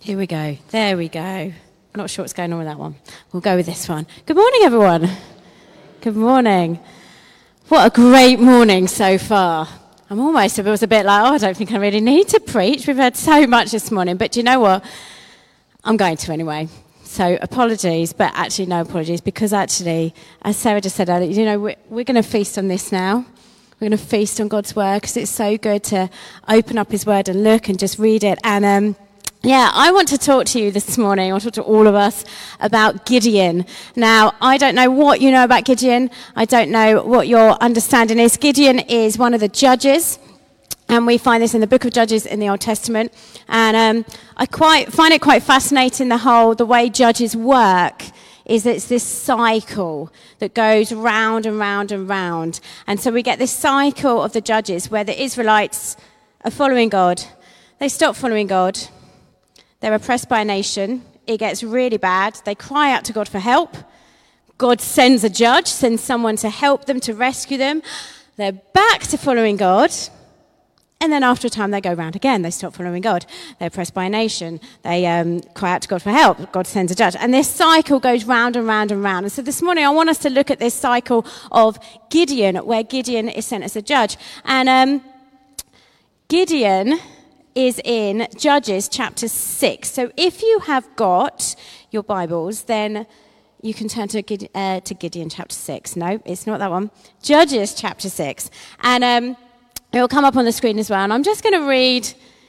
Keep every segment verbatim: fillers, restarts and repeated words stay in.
Here we go. There we go. I'm not sure what's going on with that one. We'll go with this one. Good morning, everyone. Good morning. What a great morning so far. I'm almost, it was a bit like, oh, I don't think I really need to preach. We've heard so much this morning. But do you know what? I'm going to anyway. So apologies, but actually no apologies, because actually, as Sarah just said earlier, you know, we're, we're going to feast on this now. We're going to feast on God's word, because it's so good to open up his word and look and just read it. And um, yeah, I want to talk to you this morning, I want to talk to all of us about Gideon. Now, I don't know what you know about Gideon. I don't know what your understanding is. Gideon is one of the judges. And we find this in the book of Judges in the Old Testament. And um, I quite find it quite fascinating, the whole, the way judges work is that it's this cycle that goes round and round and round. And so we get this cycle of the judges where the Israelites are following God. They stop following God. They're oppressed by a nation. It gets really bad. They cry out to God for help. God sends a judge, sends someone to help them, to rescue them. They're back to following God. And then after a time, they go round again. They stop following God. They're oppressed by a nation. They um, cry out to God for help. God sends a judge. And this cycle goes round and round and round. And so this morning, I want us to look at this cycle of Gideon, where Gideon is sent as a judge. And um, Gideon is in Judges chapter six. So if you have got your Bibles, then you can turn to Gideon, uh, to Gideon chapter six. No, it's not that one. Judges chapter six. And um, it will come up on the screen as well. And I'm just going to read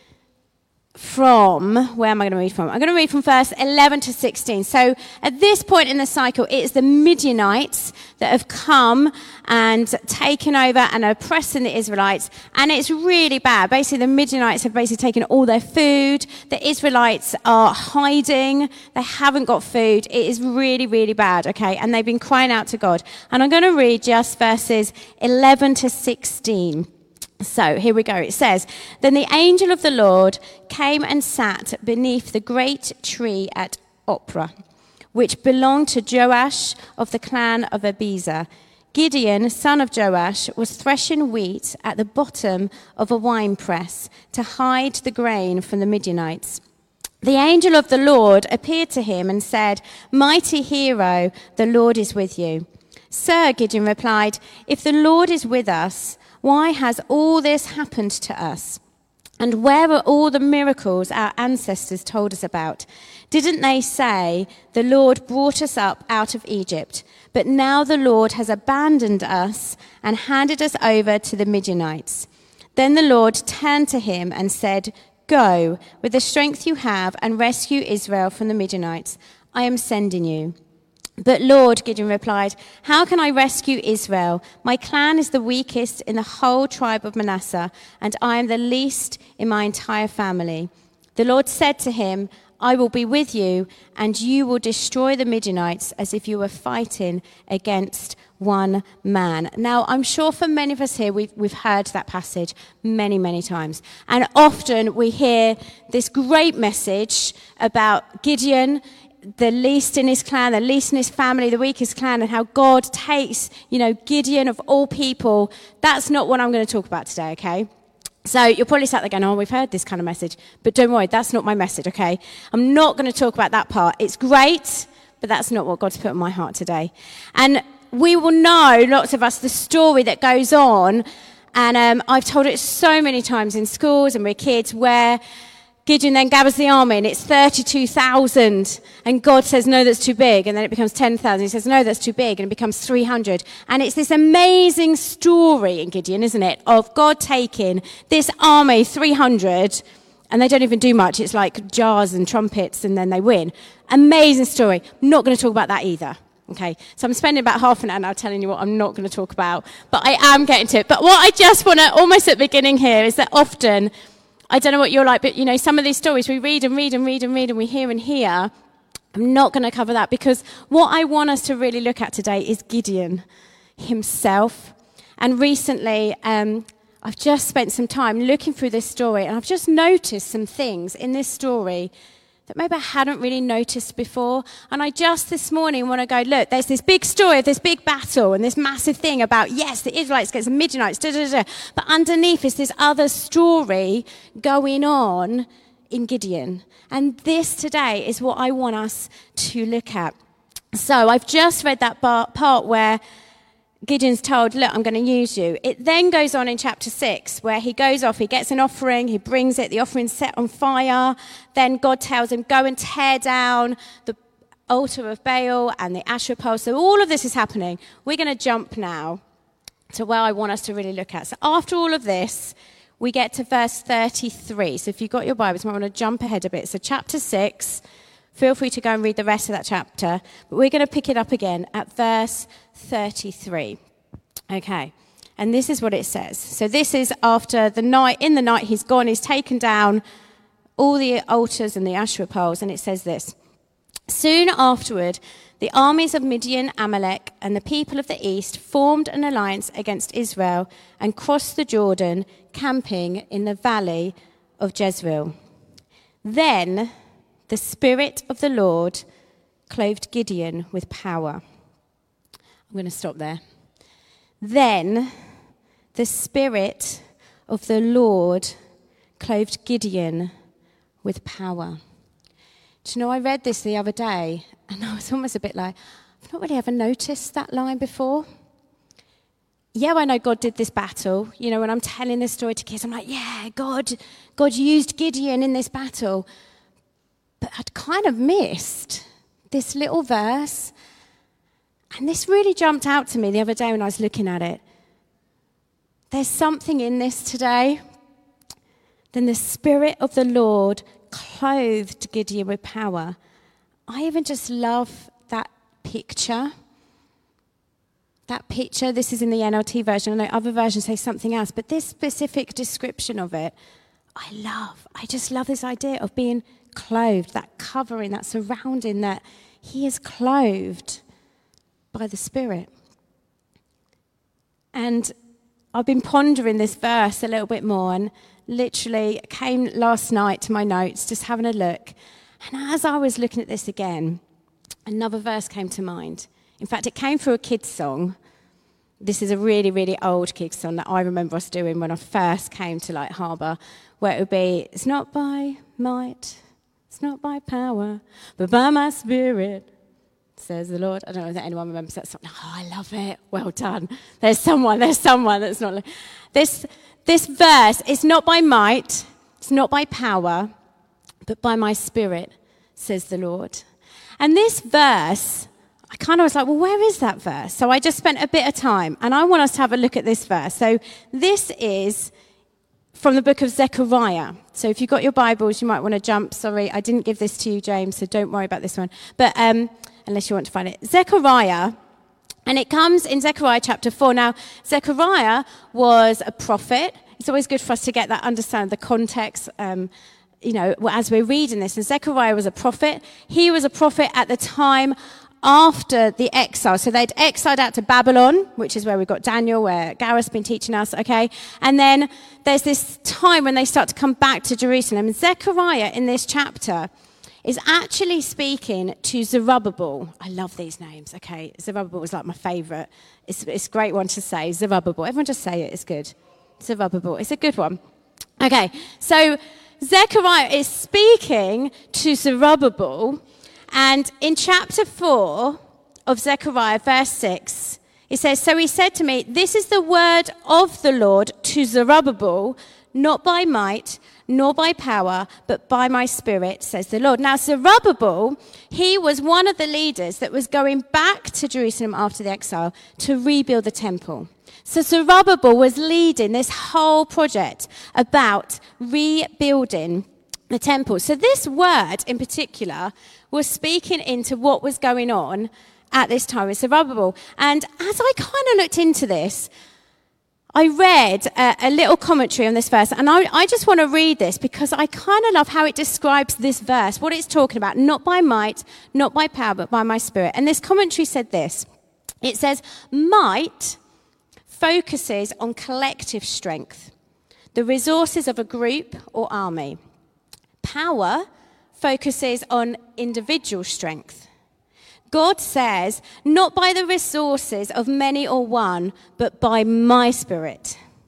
from, where am I going to read from? I'm going to read from verse eleven to sixteen. So at this point in the cycle, it is the Midianites that have come and taken over and are oppressing the Israelites. And it's really bad. Basically, the Midianites have basically taken all their food. The Israelites are hiding. They haven't got food. It is really, really bad, okay? And they've been crying out to God. And I'm going to read just verses eleven to sixteen. So here we go. It says, "Then the angel of the Lord came and sat beneath the great tree at Ophrah, which belonged to Joash of the clan of Abiezer. Gideon, son of Joash, was threshing wheat at the bottom of a winepress to hide the grain from the Midianites. The angel of the Lord appeared to him and said, 'Mighty hero, the Lord is with you.' 'Sir,' Gideon replied, 'if the Lord is with us, why has all this happened to us? And where are all the miracles our ancestors told us about? Didn't they say, the Lord brought us up out of Egypt, but now the Lord has abandoned us and handed us over to the Midianites?' Then the Lord turned to him and said, 'Go with the strength you have and rescue Israel from the Midianites. I am sending you.' 'But Lord,' Gideon replied, 'how can I rescue Israel? My clan is the weakest in the whole tribe of Manasseh, and I am the least in my entire family.' The Lord said to him, 'I will be with you, and you will destroy the Midianites as if you were fighting against one man.'" Now, I'm sure for many of us here, we've, we've heard that passage many, many times. And often we hear this great message about Gideon, the least in his clan, the least in his family, the weakest clan, and how God takes, you know, Gideon of all people. That's not what I'm going to talk about today, okay? So you're probably sat there going, oh, we've heard this kind of message. But don't worry, that's not my message, okay? I'm not going to talk about that part. It's great, but that's not what God's put in my heart today. And we will know, lots of us, the story that goes on. And um, I've told it so many times in schools and with kids, where Gideon then gathers the army, and it's thirty-two thousand, and God says, no, that's too big, and then it becomes ten thousand. He says, no, that's too big, and it becomes three hundred. And it's this amazing story in Gideon, isn't it, of God taking this army, three hundred, and they don't even do much. It's like jars and trumpets, and then they win. Amazing story. I'm not going to talk about that either. Okay, so I'm spending about half an hour now telling you what I'm not going to talk about, but I am getting to it. But what I just want to, almost at the beginning here, is that often, I don't know what you're like, but, you know, some of these stories we read and read and read and read and we hear and hear. I'm not going to cover that, because what I want us to really look at today is Gideon himself. And recently, um, I've just spent some time looking through this story, and I've just noticed some things in this story that maybe I hadn't really noticed before. And I just this morning want to go, look, there's this big story of this big battle and this massive thing about, yes, the Israelites against the Midianites, da, da, da. But underneath is this other story going on in Gideon. And this today is what I want us to look at. So I've just read that part where Gideon's told, look, I'm going to use you. It then goes on in chapter six, where he goes off, he gets an offering, he brings it, the offering's set on fire. Then God tells him, go and tear down the altar of Baal and the Asherah pole. So all of this is happening. We're going to jump now to where I want us to really look at. So after all of this, we get to verse thirty-three. So if you've got your Bibles, you might want to jump ahead a bit. So chapter six, feel free to go and read the rest of that chapter. But we're going to pick it up again at verse thirty-three. Okay. And this is what it says. So this is after the night, in the night he's gone, he's taken down all the altars and the Asherah poles. And it says this. Soon afterward, the armies of Midian, Amalek, and the people of the east formed an alliance against Israel and crossed the Jordan, camping in the valley of Jezreel. Then the Spirit of the Lord clothed Gideon with power. I'm going to stop there. Then the Spirit of the Lord clothed Gideon with power. Do you know, I read this the other day, and I was almost a bit like, I've not really ever noticed that line before. Yeah, I know God did this battle. You know, when I'm telling this story to kids, I'm like, yeah, God, God used Gideon in this battle. But I'd kind of missed this little verse. And this really jumped out to me the other day when I was looking at it. There's something in this today. Then the Spirit of the Lord clothed Gideon with power. I even just love that picture. That picture, this is in the N L T version. I know other versions say something else, but this specific description of it, I love. I just love this idea of being clothed, that covering, that surrounding, that he is clothed by the Spirit. And I've been pondering this verse a little bit more, and literally came last night to my notes, just having a look. And as I was looking at this again, another verse came to mind. In fact, it came through a kid's song. This is a really, really old kids song that I remember us doing when I first came to Light Harbour, where it would be, it's not by might, it's not by power, but by my Spirit, says the Lord. I don't know if anyone remembers that song. Oh, I love it. Well done. There's someone, there's someone that's not. This, this verse, it's not by might, it's not by power, but by my Spirit, says the Lord. And this verse, I kind of was like, well, where is that verse? So I just spent a bit of time, and I want us to have a look at this verse. So this is from the book of Zechariah. So if you've got your Bibles, you might want to jump. Sorry, I didn't give this to you, James, so don't worry about this one. But um, unless you want to find it. Zechariah, and it comes in Zechariah chapter four. Now, Zechariah was a prophet. It's always good for us to get that, understand the context, um, you know, as we're reading this. And Zechariah was a prophet. He was a prophet at the time after the exile. So they'd exiled out to Babylon, which is where we've got Daniel, where Gareth's been teaching us, okay? And then there's this time when they start to come back to Jerusalem. And Zechariah in this chapter is actually speaking to Zerubbabel. I love these names, okay? Zerubbabel is like my favourite. It's, it's a great one to say, Zerubbabel. Everyone just say it, it's good. Zerubbabel, it's a good one. Okay, so Zechariah is speaking to Zerubbabel, and in chapter four of Zechariah, verse six, it says, so he said to me, this is the word of the Lord to Zerubbabel, not by might, nor by power, but by my Spirit, says the Lord. Now, Zerubbabel, he was one of the leaders that was going back to Jerusalem after the exile to rebuild the temple. So Zerubbabel was leading this whole project about rebuilding the temple. So this word in particular was speaking into what was going on at this time with Zerubbabel. And as I kind of looked into this, I read a, a little commentary on this verse, and I, I just want to read this because I kind of love how it describes this verse, what it's talking about, not by might, not by power, but by my Spirit. And this commentary said this. It says, might focuses on collective strength, the resources of a group or army. Power focuses on individual strength. God says, not by the resources of many or one, but by my Spirit.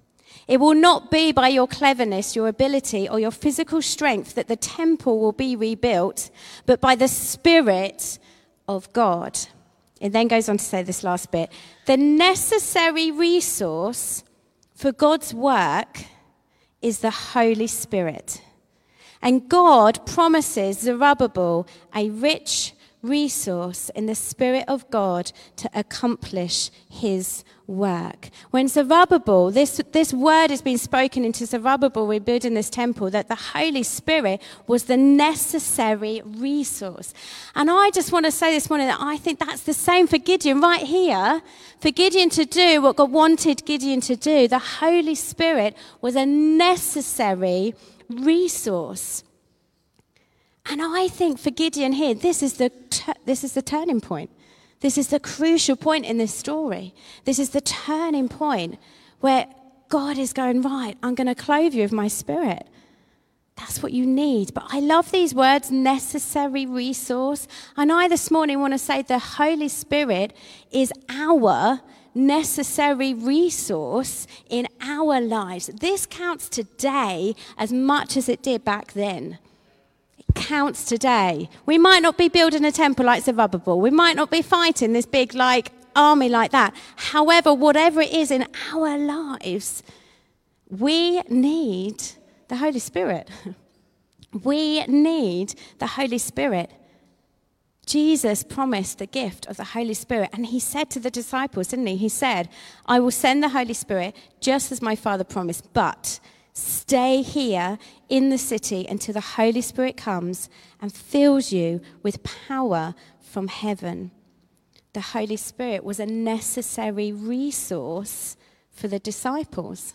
It will not be by your cleverness, your ability, or your physical strength that the temple will be rebuilt, but by the Spirit of God. It then goes on to say this last bit. The necessary resource for God's work is the Holy Spirit. And God promises Zerubbabel a rich resource in the Spirit of God to accomplish his work. When Zerubbabel, this, this word has been spoken into Zerubbabel rebuilding this temple, that the Holy Spirit was the necessary resource. And I just want to say this morning that I think that's the same for Gideon right here. For Gideon to do what God wanted Gideon to do, the Holy Spirit was a necessary resource. And I think for Gideon here, this is the t- this is the turning point. This is the crucial point in this story. This is the turning point where God is going, right, I'm going to clothe you with my Spirit. That's what you need. But I love these words, necessary resource. And I this morning want to say the Holy Spirit is our necessary resource in our lives. This counts today as much as it did back then. Counts today. We might not be building a temple like Zerubbabel. We might not be fighting this big like army like that. However, whatever it is in our lives, we need the Holy Spirit. We need the Holy Spirit. Jesus promised the gift of the Holy Spirit, and he said to the disciples, didn't he? He said, I will send the Holy Spirit just as my Father promised, but stay here in the city until the Holy Spirit comes and fills you with power from heaven. The Holy Spirit was a necessary resource for the disciples.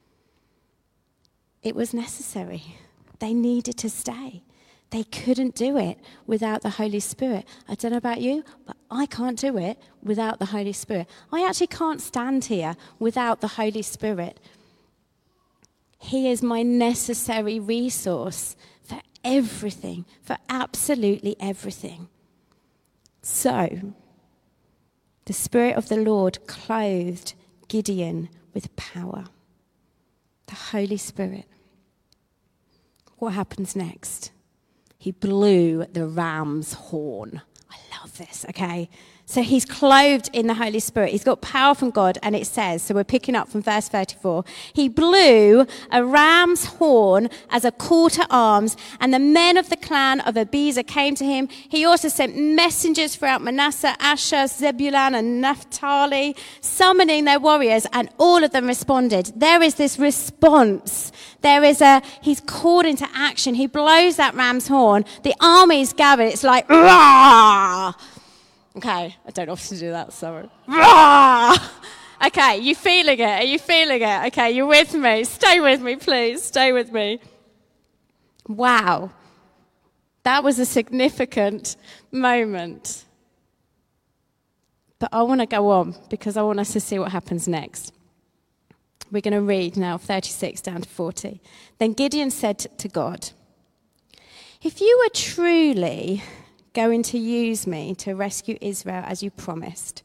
It was necessary. They needed to stay. They couldn't do it without the Holy Spirit. I don't know about you, but I can't do it without the Holy Spirit. I actually can't stand here without the Holy Spirit. He is my necessary resource for everything, for absolutely everything. So, the Spirit of the Lord clothed Gideon with power. The Holy Spirit. What happens next? He blew the ram's horn. I love this, okay? So he's clothed in the Holy Spirit. He's got power from God, and it says, so we're picking up from verse thirty-four, he blew a ram's horn as a call to arms, and the men of the clan of Abiezer came to him. He also sent messengers throughout Manasseh, Asher, Zebulun, and Naphtali, summoning their warriors, and all of them responded. There is this response. There is a, he's called into action. He blows that ram's horn. The army's gathered. It's like, rah! Okay, I don't often do that, sorry. Okay, you feeling it? Are you feeling it? Okay, you're with me. Stay with me, please. Stay with me. Wow. That was a significant moment. But I want to go on because I want us to see what happens next. We're going to read now thirty-six down to forty. Then Gideon said to God, if you were truly going to use me to rescue Israel as you promised,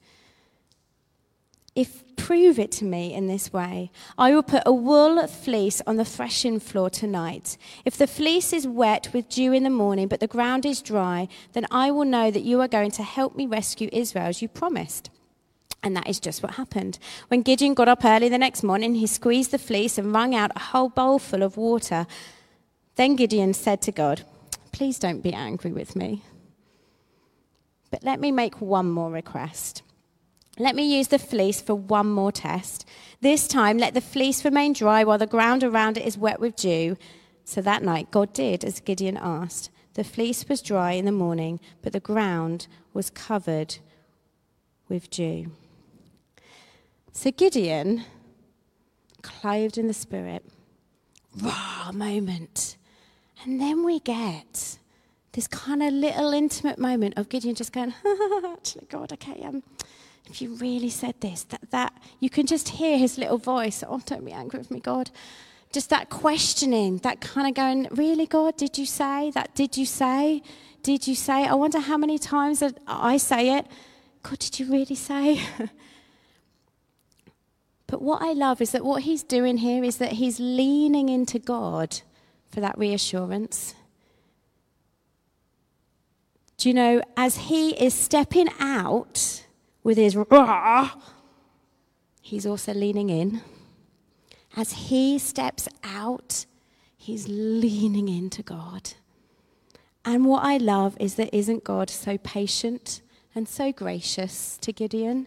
if prove it to me in this way, I will put a wool fleece on the threshing floor tonight. If the fleece is wet with dew in the morning, but the ground is dry, then I will know that you are going to help me rescue Israel as you promised. And that is just what happened. When Gideon got up early the next morning, he squeezed the fleece and wrung out a whole bowl full of water. Then Gideon said to God, please don't be angry with me, but let me make one more request. Let me use the fleece for one more test. This time, let the fleece remain dry while the ground around it is wet with dew. So that night, God did as Gideon asked. The fleece was dry in the morning, but the ground was covered with dew. So Gideon, clothed in the Spirit, raw moment. And then we get this kind of little intimate moment of Gideon just going, actually, God, okay, um, if you really said this, that, that, you can just hear his little voice, oh, don't be angry with me, God. Just that questioning, that kind of going, really, God, did you say? That did you say? Did you say? I wonder how many times that I say it. God, did you really say? But what I love is that what he's doing here is that he's leaning into God for that reassurance. Do you know, as he is stepping out with his rah, he's also leaning in. As he steps out, he's leaning into God. And what I love is that isn't God so patient and so gracious to Gideon?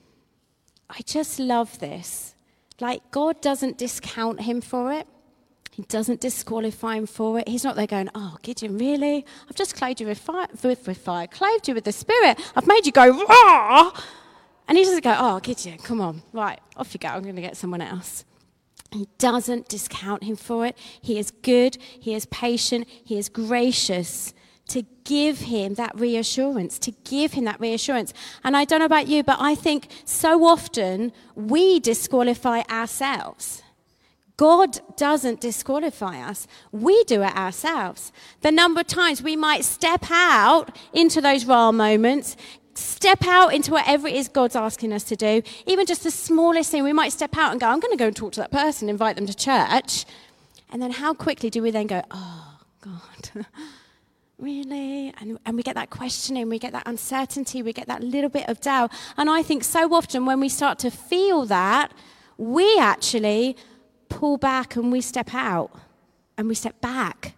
I just love this. Like, God doesn't discount him for it. He doesn't disqualify him for it. He's not there going, oh, Gideon, really? I've just clothed you with fire, with, with fire, clothed you with the Spirit. I've made you go, rah! And he doesn't go, oh, Gideon, come on. Right, off you go. I'm going to get someone else. He doesn't discount him for it. He is good. He is patient. He is gracious to give him that reassurance, to give him that reassurance. And I don't know about you, but I think so often we disqualify ourselves. God doesn't disqualify us. We do it ourselves. The number of times we might step out into those raw moments, step out into whatever it is God's asking us to do. Even just the smallest thing, we might step out and go, I'm going to go and talk to that person, invite them to church. And then how quickly do we then go, oh, God, really? And, and we get that questioning, we get that uncertainty, we get that little bit of doubt. And I think so often when we start to feel that, we actually pull back and we step out and we step back.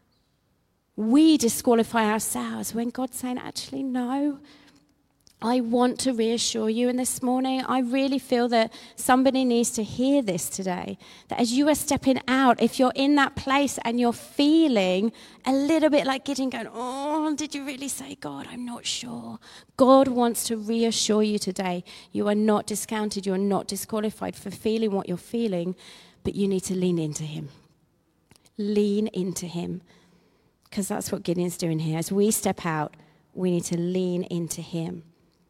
We disqualify ourselves when God's saying, actually, no. I want to reassure you, and this morning I really feel that somebody needs to hear this today, that as you are stepping out, if you're in that place and you're feeling a little bit like Gideon going, oh, did you really say, God? I'm not sure. God wants to reassure you today. You are not discounted. You are not disqualified for feeling what you're feeling, but you need to lean into him. Lean into him, because that's what Gideon's doing here. As we step out, we need to lean into him.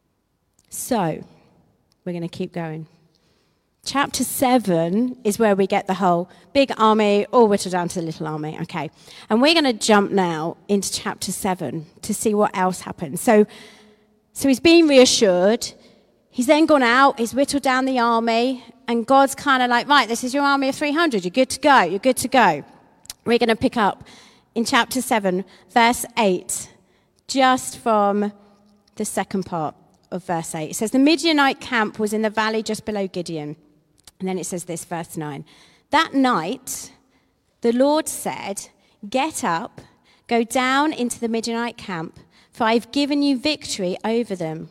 So, we're going to keep going. Chapter seven is where we get the whole big army all whittled down to the little army. Okay. And we're going to jump now into chapter seven to see what else happens. So, so he's being reassured. He's then gone out. He's whittled down the army. And God's kind of like, right, this is your army of three hundred. You're good to go. You're good to go. We're going to pick up in chapter seven, verse eight, just from the second part of verse eight. It says, the Midianite camp was in the valley just below Gideon. And then it says this, verse nine. That night, the Lord said, get up, go down into the Midianite camp, for I've given you victory over them.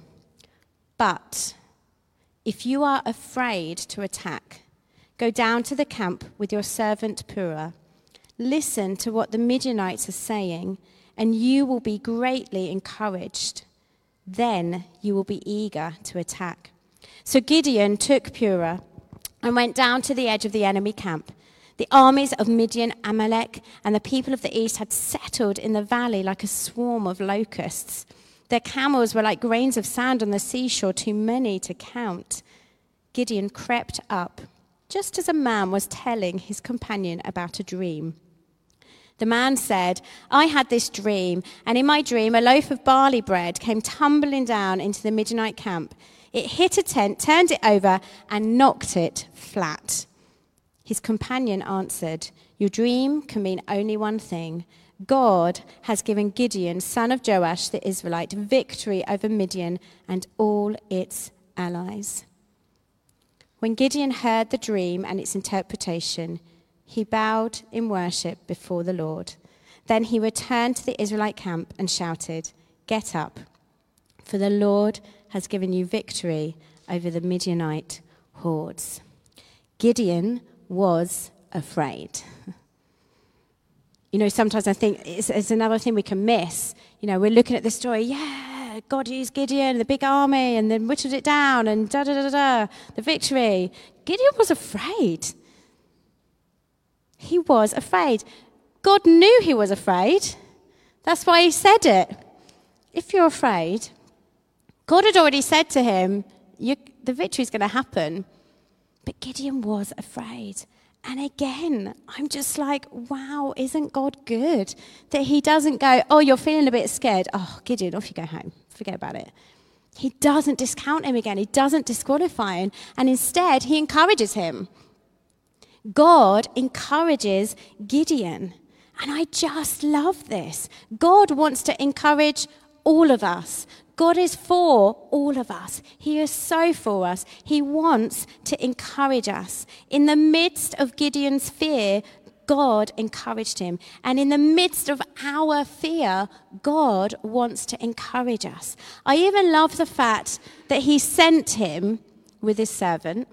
But if you are afraid to attack, go down to the camp with your servant Purah. Listen to what the Midianites are saying, and you will be greatly encouraged. Then you will be eager to attack. So Gideon took Purah and went down to the edge of the enemy camp. The armies of Midian, Amalek, and the people of the east had settled in the valley like a swarm of locusts. Their camels were like grains of sand on the seashore, too many to count. Gideon crept up, just as a man was telling his companion about a dream. The man said, I had this dream, and in my dream a loaf of barley bread came tumbling down into the Midianite camp. It hit a tent, turned it over, and knocked it flat. His companion answered, your dream can mean only one thing. God has given Gideon, son of Joash the Israelite, victory over Midian and all its allies. When Gideon heard the dream and its interpretation, he bowed in worship before the Lord. Then he returned to the Israelite camp and shouted, get up, for the Lord has given you victory over the Midianite hordes. Gideon was afraid. You know, sometimes I think it's, it's another thing we can miss. You know, we're looking at this story, yeah, God used Gideon, the big army, and then whittled it down, and da-da-da-da, the victory. Gideon was afraid. He was afraid. God knew he was afraid. That's why he said it. If you're afraid, God had already said to him, you, the victory's going to happen. But Gideon was afraid. And again, I'm just like, wow, isn't God good? That he doesn't go, oh, you're feeling a bit scared. Oh, Gideon, off you go home. Forget about it. He doesn't discount him again. He doesn't disqualify him. And instead, he encourages him. God encourages Gideon. And I just love this. God wants to encourage all of us. God is for all of us. He is so for us. He wants to encourage us. In the midst of Gideon's fear, God encouraged him. And in the midst of our fear, God wants to encourage us. I even love the fact that he sent him with his servant.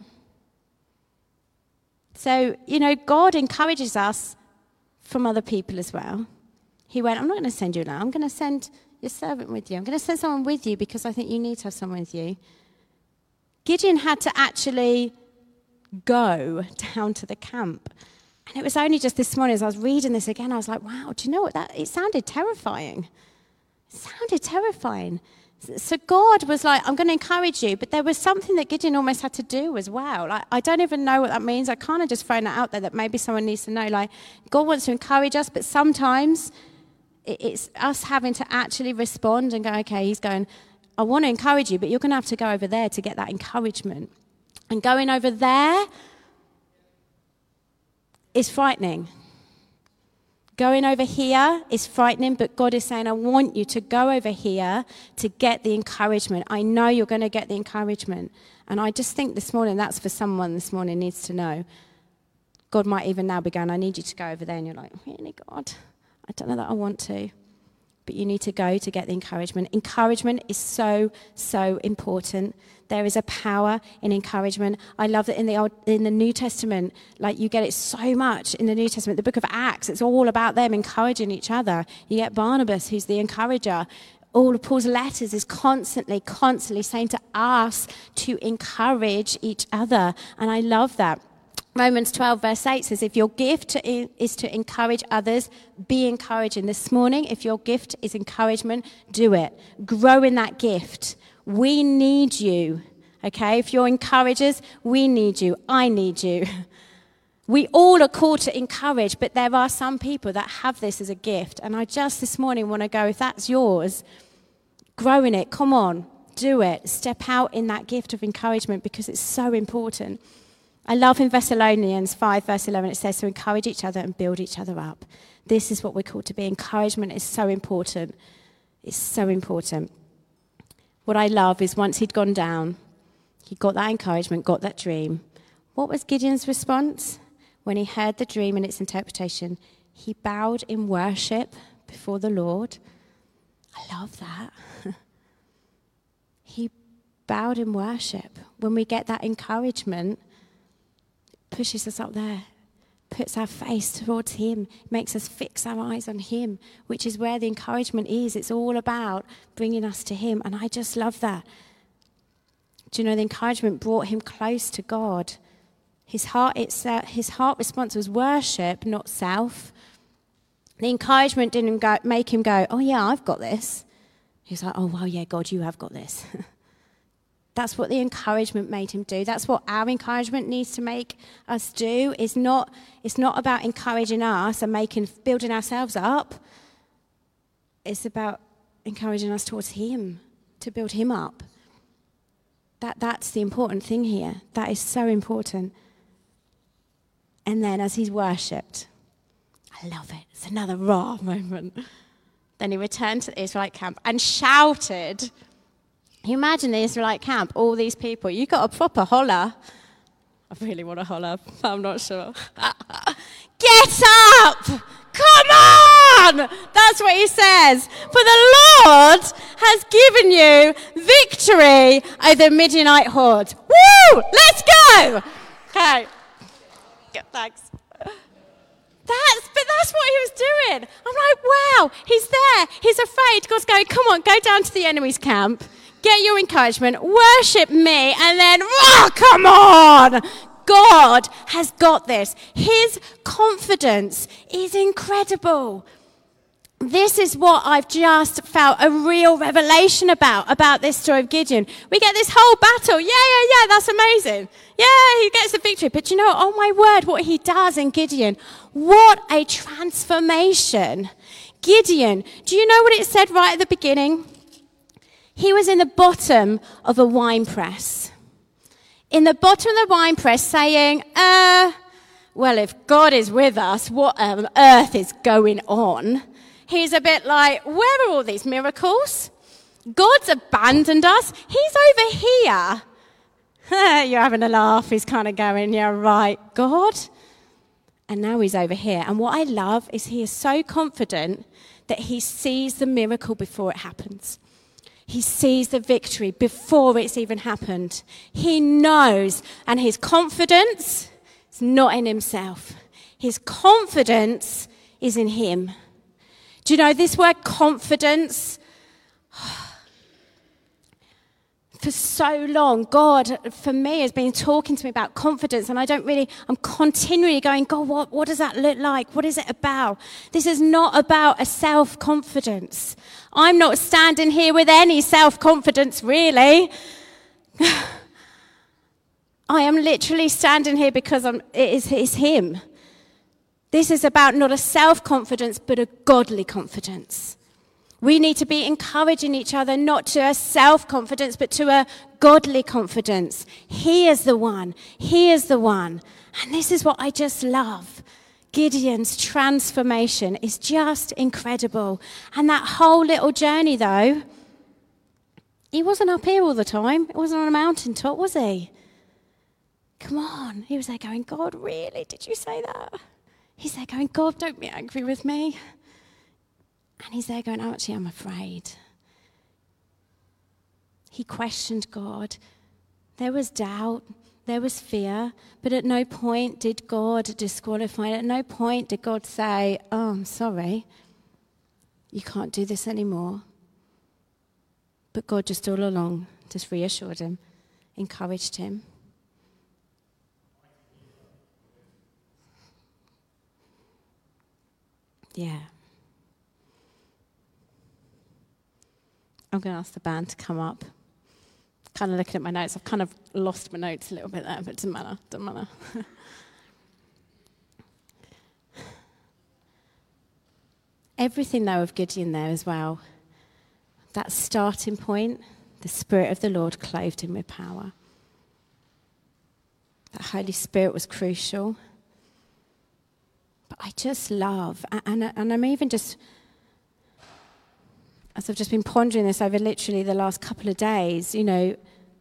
So, you know, God encourages us from other people as well. He went, I'm not going to send you now. I'm going to send your servant with you. I'm going to send someone with you because I think you need to have someone with you. Gideon had to actually go down to the camp. And it was only just this morning as I was reading this again, I was like, wow, do you know what? That it sounded terrifying. It sounded terrifying. So God was like, I'm going to encourage you. But there was something that Gideon almost had to do as well. Like, I don't even know what that means. I kind of just thrown that out there that maybe someone needs to know. Like, God wants to encourage us, but sometimes it's us having to actually respond and go, okay, he's going, I want to encourage you, but you're going to have to go over there to get that encouragement. And going over there is frightening. Going over here is frightening, but God is saying, I want you to go over here to get the encouragement. I know you're going to get the encouragement. And I just think this morning, that's for someone this morning needs to know. God might even now be going, I need you to go over there. And you're like, really, God? I don't know that I want to. But you need to go to get the encouragement. Encouragement is so, so important. There is a power in encouragement. I love that in the Old, in the New Testament, like you get it so much in the New Testament. The book of Acts, it's all about them encouraging each other. You get Barnabas, who's the encourager. All of Paul's letters is constantly, constantly saying to us to encourage each other. And I love that. Romans twelve verse eight says, if your gift to, is to encourage others, be encouraging. This morning, if your gift is encouragement, do it. Grow in that gift. We need you, okay? If you're encouragers, we need you. I need you. We all are called to encourage, but there are some people that have this as a gift. And I just this morning want to go, if that's yours, grow in it. Come on, do it. Step out in that gift of encouragement because it's so important. I love in Thessalonians five, verse eleven, it says to encourage each other and build each other up. This is what we're called to be. Encouragement is so important. It's so important. What I love is once he'd gone down, he got that encouragement, got that dream. What was Gideon's response? When he heard the dream and its interpretation, he bowed in worship before the Lord. I love that. He bowed in worship. When we get that encouragement, pushes us up there, puts our face towards him, makes us fix our eyes on him, which is where the encouragement is. It's all about bringing us to him, and I just love that. Do you know, the encouragement brought him close to God. His heart, itself, his heart response was worship, not self. The encouragement didn't go, make him go, oh yeah, I've got this. He's like, oh well, yeah, God, you have got this. That's what the encouragement made him do. That's what our encouragement needs to make us do. It's not, it's not about encouraging us and making, building ourselves up. It's about encouraging us towards him, to build him up. That, that's the important thing here. That is so important. And then as he's worshipped, I love it. It's another raw moment. Then he returned to the Israelite camp and shouted. You imagine the Israelite camp, all these people. You got a proper holler. I really want to holler, but I'm not sure. Get up! Come on! That's what he says. For the Lord has given you victory over the Midianite horde. Woo! Let's go! Okay. Thanks. That's, but that's what he was doing. I'm like, wow, he's there. He's afraid. God's going, come on, go down to the enemy's camp. Get your encouragement, worship me, and then, oh, come on! God has got this. His confidence is incredible. This is what I've just felt a real revelation about, about this story of Gideon. We get this whole battle. Yeah, yeah, yeah, that's amazing. Yeah, he gets the victory. But you know, oh my word, what he does in Gideon. What a transformation. Gideon, do you know what it said right at the beginning? He was in the bottom of a wine press. In the bottom of the wine press saying, uh, well, if God is with us, what on earth is going on? He's a bit like, where are all these miracles? God's abandoned us. He's over here. You're having a laugh. He's kind of going, yeah, right, God. And now he's over here. And what I love is he is so confident that he sees the miracle before it happens. He sees the victory before it's even happened. He knows, and his confidence is not in himself. His confidence is in him. Do you know this word confidence? For so long, God, for me, has been talking to me about confidence, and I don't really, I'm continually going, God, what, what does that look like? What is it about? This is not about a self-confidence. I'm not standing here with any self-confidence, really. I am literally standing here because I'm, it is it's him. This is about not a self-confidence, but a godly confidence. We need to be encouraging each other, not to a self-confidence, but to a godly confidence. He is the one. He is the one. And this is what I just love. Gideon's transformation is just incredible. And that whole little journey, though, he wasn't up here all the time. It wasn't on a mountaintop, was he? Come on. He was there going, God, really? Did you say that? He's there going, God, don't be angry with me. And he's there going, oh, actually, I'm afraid. He questioned God. There was doubt. There was fear. But at no point did God disqualify it. At no point did God say, oh, I'm sorry. You can't do this anymore. But God just all along just reassured him, encouraged him. Yeah. I'm going to ask the band to come up. Kind of looking at my notes. I've kind of lost my notes a little bit there, but it doesn't matter. Doesn't matter. Everything, though, of Gideon there as well. That starting point, the Spirit of the Lord clothed him with power. That Holy Spirit was crucial. But I just love, and, and I'm even just... as I've just been pondering this over literally the last couple of days, you know,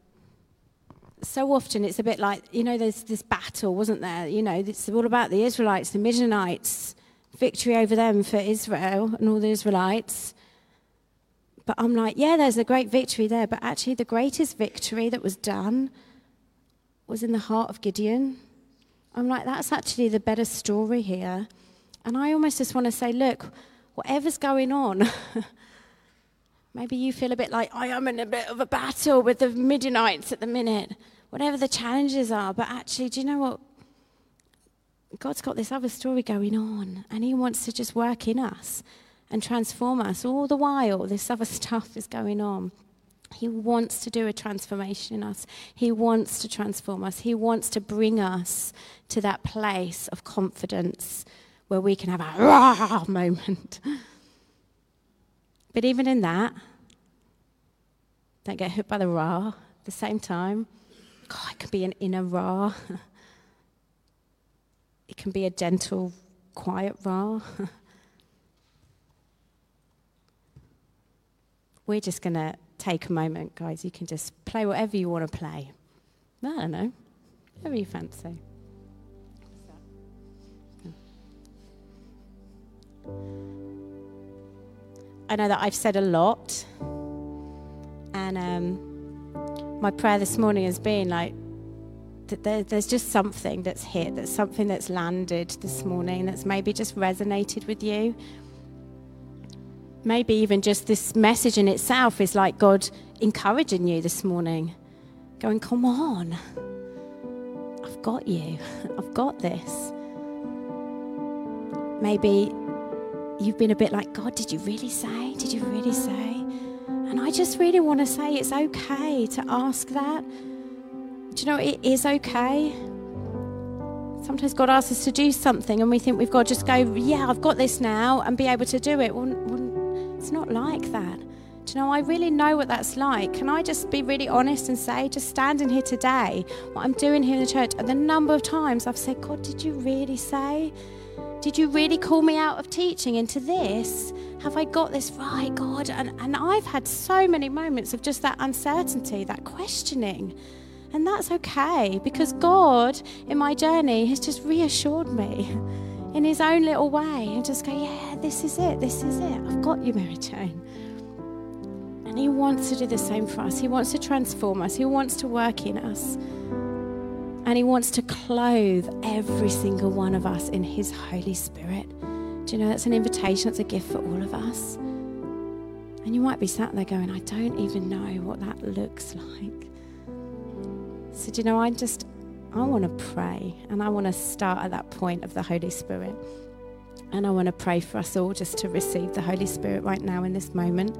so often it's a bit like, you know, there's this battle, wasn't there? You know, it's all about the Israelites, the Midianites, victory over them for Israel and all the Israelites. But I'm like, yeah, there's a great victory there, but actually the greatest victory that was done was in the heart of Gideon. I'm like, that's actually the better story here. And I almost just want to say, look, whatever's going on... Maybe you feel a bit like, I am in a bit of a battle with the Midianites at the minute. Whatever the challenges are. But actually, do you know what? God's got this other story going on. And he wants to just work in us and transform us. All the while, this other stuff is going on. He wants to do a transformation in us. He wants to transform us. He wants to bring us to that place of confidence where we can have a rah moment. But even in that, don't get hit by the rah at the same time. God, it can be an inner rah. It can be a gentle, quiet rah. We're just going to take a moment, guys. You can just play whatever you want to play. I don't know. Whatever you fancy. I know that I've said a lot, and um, my prayer this morning has been like, that there, there's just something that's hit, that's something that's landed this morning that's maybe just resonated with you. Maybe even just this message in itself is like God encouraging you this morning, going, come on, I've got you, I've got this. Maybe you've been a bit like, God, did you really say? Did you really say? And I just really want to say it's okay to ask that. Do you know, it is okay. Sometimes God asks us to do something and we think we've got to just go, yeah, I've got this now and be able to do it. Well, well, it's not like that. Do you know, I really know what that's like. Can I just be really honest and say, just standing here today, what I'm doing here in the church, and the number of times I've said, God, did you really say? Did you really call me out of teaching into this? Have I got this right, God? And, and I've had so many moments of just that uncertainty, that questioning. And that's okay, because God, in my journey, has just reassured me in his own little way and just go, yeah, this is it, this is it. I've got you, Mary Jane. And he wants to do the same for us. He wants to transform us. He wants to work in us. And he wants to clothe every single one of us in his Holy Spirit. Do you know, that's an invitation, it's a gift for all of us. And you might be sat there going, I don't even know what that looks like. So do you know, I just, I want to pray, and I want to start at that point of the Holy Spirit. And I want to pray for us all just to receive the Holy Spirit right now in this moment.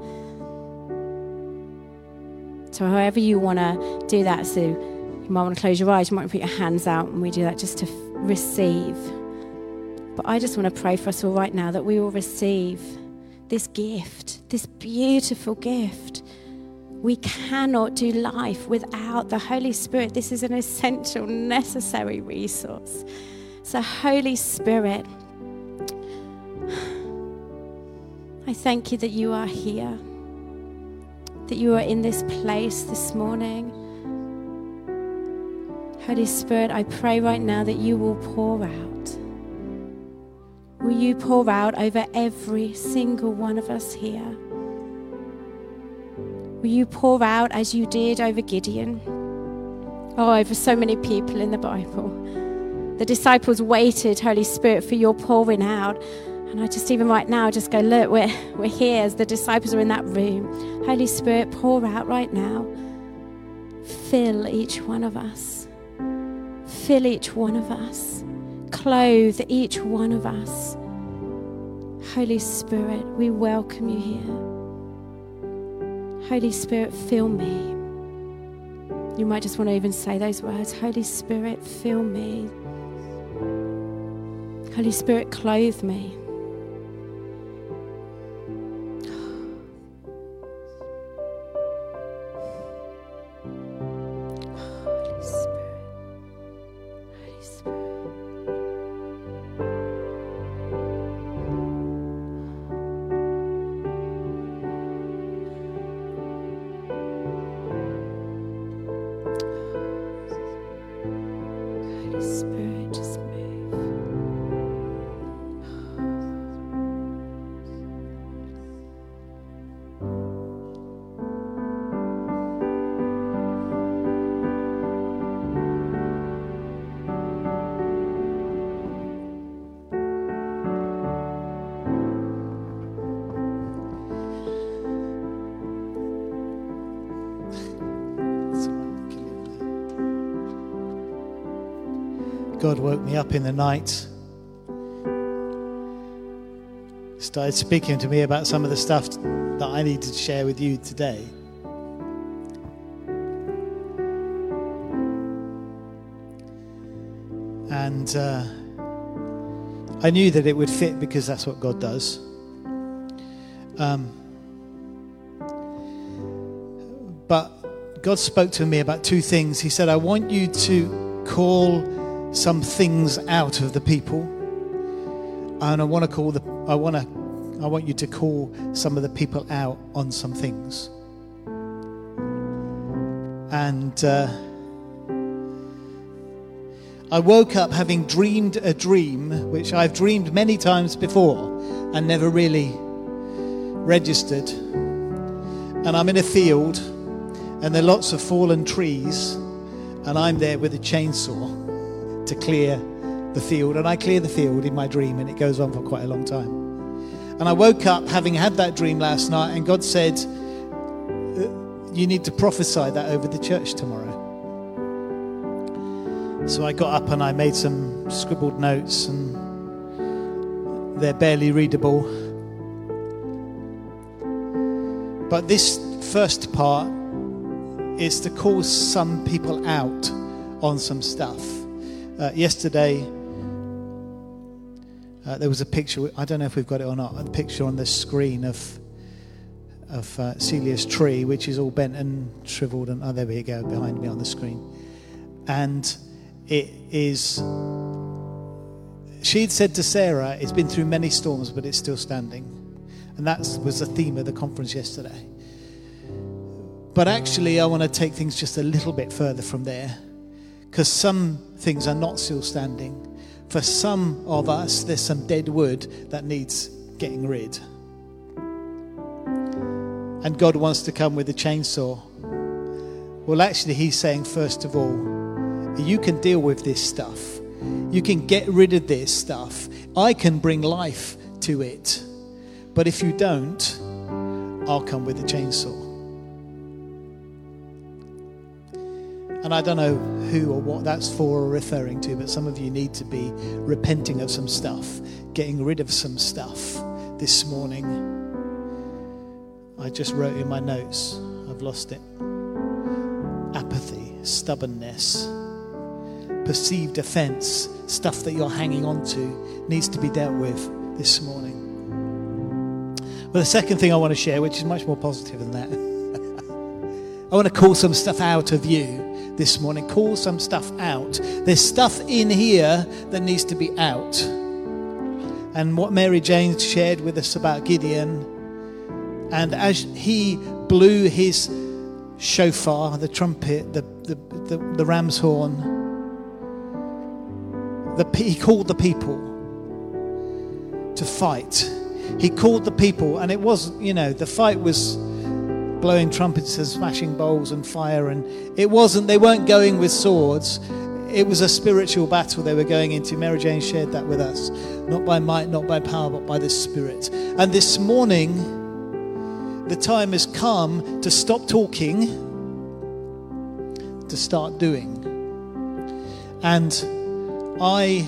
So however you want to do that, so you might want to close your eyes, you might put your hands out, and we do that just to f- receive. But I just want to pray for us all right now that we will receive this gift, this beautiful gift. We cannot do life without the Holy Spirit. This is an essential, necessary resource. So Holy Spirit, I thank you that you are here, that you are in this place this morning. Holy Spirit, I pray right now that you will pour out. Will you pour out over every single one of us here? Will you pour out as you did over Gideon? Oh, over so many people in the Bible. The disciples waited, Holy Spirit, for your pouring out. And I just even right now just go, look, we're, we're here as the disciples are in that room. Holy Spirit, pour out right now. Fill each one of us. Fill each one of us. Clothe each one of us. Holy Spirit, we welcome you here. Holy Spirit, fill me. You might just want to even say those words. Holy Spirit, fill me. Holy Spirit, clothe me. Holy Spirit, Holy Spirit. Spirit, just move. God woke me up in the night, started speaking to me about some of the stuff that I need to share with you today. And uh, I knew that it would fit because that's what God does. Um, but God spoke to me about two things. He said, I want you to call some things out of the people, and I want to call the I want to I want you to call some of the people out on some things. And uh, I woke up having dreamed a dream, which I've dreamed many times before and never really registered. And I'm in a field, and there are lots of fallen trees, and I'm there with a chainsaw to clear the field. And I clear the field in my dream, and it goes on for quite a long time. And I woke up having had that dream last night, and God said, you need to prophesy that over the church tomorrow. So I got up and I made some scribbled notes, and they're barely readable. But this first part is to call some people out on some stuff. Uh, yesterday, uh, there was a picture, I don't know if we've got it or not, a picture on the screen of of uh, Celia's tree, which is all bent and shriveled. And oh, there we go, behind me on the screen. And it is, she'd said to Sarah, it's been through many storms, but it's still standing. And that was the theme of the conference yesterday. But actually, I want to take things just a little bit further from there, because some things are not still standing. For some of us, there's some dead wood that needs getting rid. And God wants to come with a chainsaw. Well, actually, he's saying, first of all, you can deal with this stuff. You can get rid of this stuff. I can bring life to it. But if you don't, I'll come with a chainsaw. And I don't know who or what that's for or referring to, but some of you need to be repenting of some stuff, getting rid of some stuff this morning. I just wrote in my notes, I've lost it. Apathy, stubbornness, perceived offense, stuff that you're hanging on to needs to be dealt with this morning. But the second thing I want to share, which is much more positive than that, I want to call some stuff out of you this morning. Call some stuff out. There's stuff in here that needs to be out. And what Mary Jane shared with us about Gideon, and as he blew his shofar, the trumpet, the the, the, the ram's horn, the, he called the people to fight. He called the people, and it was, you know, the fight was blowing trumpets and smashing bowls and fire, and it wasn't, they weren't going with swords. It was a spiritual battle they were going into. Mary Jane shared that with us. Not by might, not by power, but by the Spirit. And this morning, the time has come to stop talking, to start doing. And I...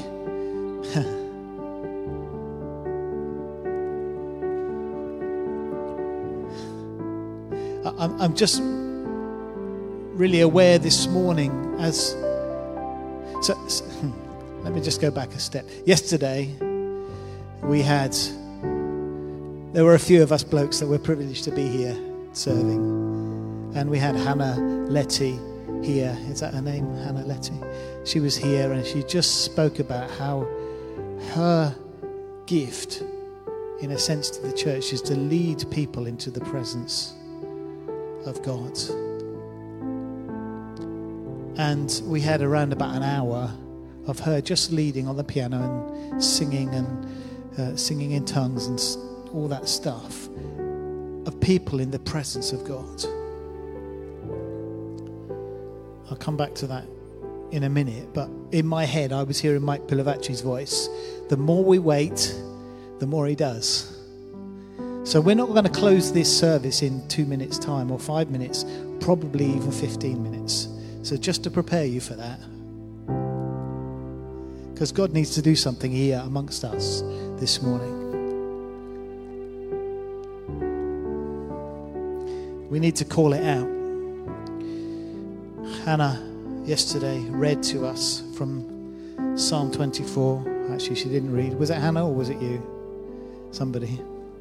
I'm just really aware this morning as... So, so, let me just go back a step. Yesterday, we had... There were a few of us blokes that were privileged to be here serving. And we had Hannah Letty here. Is that her name? Hannah Letty. She was here and she just spoke about how her gift, in a sense, to the church is to lead people into the presence of God. And we had around about an hour of her just leading on the piano and singing and uh, singing in tongues and all that stuff, of people in the presence of God. I'll come back to that in a minute, but in my head I was hearing Mike Pilavacci's voice. The more we wait, the more he does. So we're not going to close this service in two minutes time or five minutes, probably even fifteen minutes. So just to prepare you for that, because God needs to do something here amongst us this morning. We need to call it out. Hannah yesterday read to us from Psalm twenty-four. Actually, she didn't read. Was it Hannah or was it you? Somebody.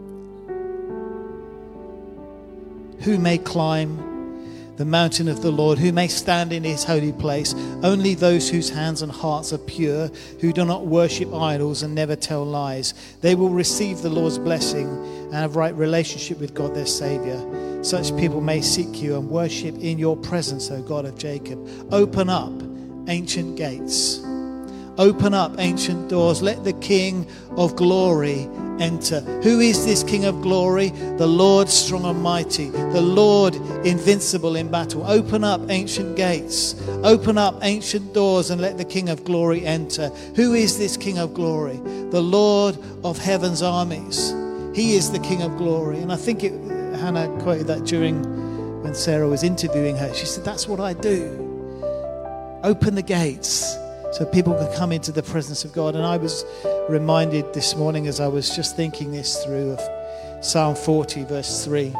Who may climb the mountain of the Lord? Who may stand in his holy place? Only those whose hands and hearts are pure, who do not worship idols and never tell lies. They will receive the Lord's blessing and have right relationship with God their Saviour. Such people may seek you and worship in your presence, O God of Jacob. Open up ancient gates. Open up ancient doors. Let the King of glory enter. Who is this King of glory? The Lord strong and mighty, the Lord invincible in battle. Open up ancient gates. Open up ancient doors and let the King of glory enter. Who is this King of glory? The Lord of heaven's armies. He is the King of glory. And I think it, Hannah quoted that during when Sarah was interviewing her. She said, that's what I do. Open the gates so people can come into the presence of God. And I was reminded this morning as I was just thinking this through of Psalm forty verse three.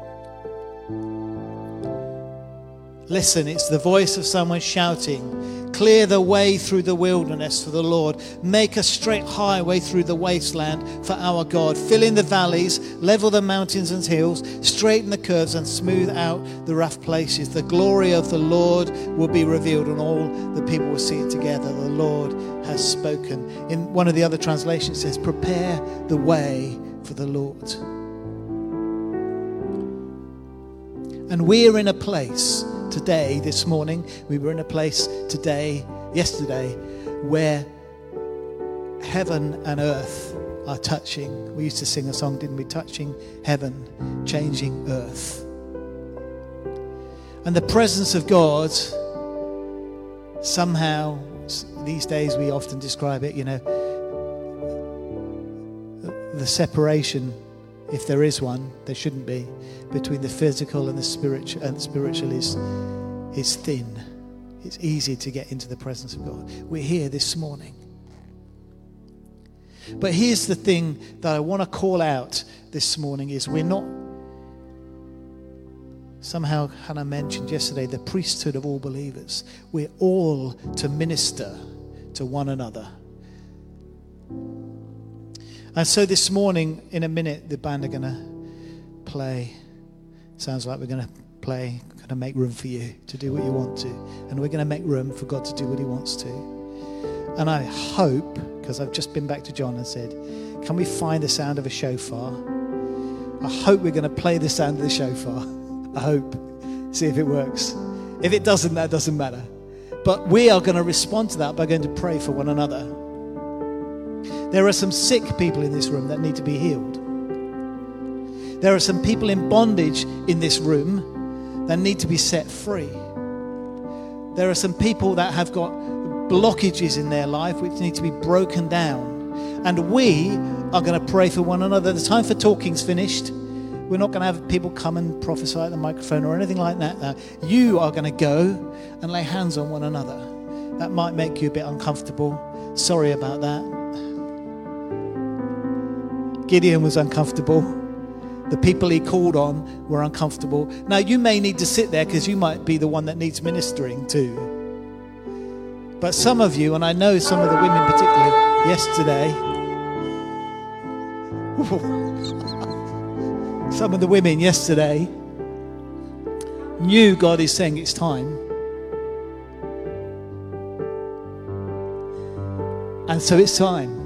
Listen, it's the voice of someone shouting, Clear the way through the wilderness for the Lord. Make a straight highway through the wasteland for our God. Fill in the valleys, level the mountains and hills, straighten the curves and smooth out the rough places. The glory of the Lord will be revealed and all the people will see it together. The Lord has spoken. In one of the other translations it says, prepare the way for the Lord. And we're in a place today, this morning, we were in a place today, yesterday, where heaven and earth are touching. We used to sing a song, didn't we? Touching heaven, changing earth. And the presence of God, somehow, these days we often describe it, you know, the separation, if there is one, there shouldn't be, between the physical and the spiritual, and spiritual is, is thin. It's easy to get into the presence of God. We're here this morning. But here's the thing that I want to call out this morning is we're not, somehow Hannah mentioned yesterday, the priesthood of all believers. We're all to minister to one another. And so this morning, in a minute, the band are going to play. Sounds like we're going to play, going to make room for you to do what you want to. And we're going to make room for God to do what he wants to. And I hope, because I've just been back to John and said, can we find the sound of a shofar? I hope we're going to play the sound of the shofar. I hope. See if it works. If it doesn't, that doesn't matter. But we are going to respond to that by going to pray for one another. There are some sick people in this room that need to be healed. There are some people in bondage in this room that need to be set free. There are some people that have got blockages in their life which need to be broken down. And we are going to pray for one another. The time for talking's finished. We're not going to have people come and prophesy at the microphone or anything like that. Now, you are going to go and lay hands on one another. That might make you a bit uncomfortable. Sorry about that. Gideon was uncomfortable. The people he called on were uncomfortable. Now, you may need to sit there because you might be the one that needs ministering to. But some of you, and I know some of the women particularly, yesterday, some of the women yesterday knew God is saying it's time. And so it's time.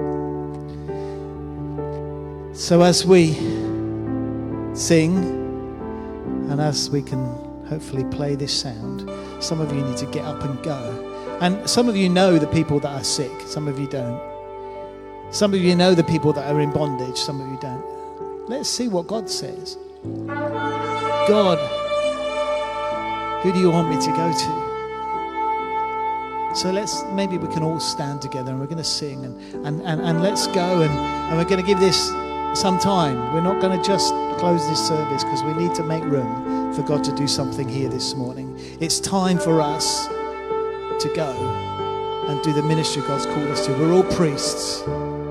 So as we sing and as we can hopefully play this sound, some of you need to get up and go. And some of you know the people that are sick, some of you don't. Some of you know the people that are in bondage, some of you don't. Let's see what God says. God, who do you want me to go to? So let's, maybe we can all stand together and we're going to sing and, and, and, and let's go and, and we're going to give this some time. We're not going to just close this service because we need to make room for God to do something here this morning. It's time for us to go and do the ministry God's called us to. We're all priests.